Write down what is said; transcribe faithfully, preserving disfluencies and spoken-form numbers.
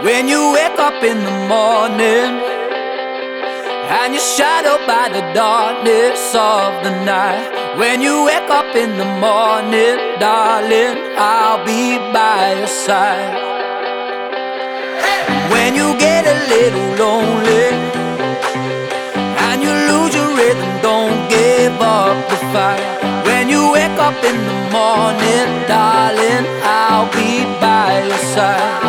When you wake up in the morning and you're shadowed by the darkness of the night. When you wake up in the morning, darling, I'll be by your side. When you get a little lonely and you lose your rhythm, don't give up the fight. When you wake up in the morning, darling, I'll be by your side.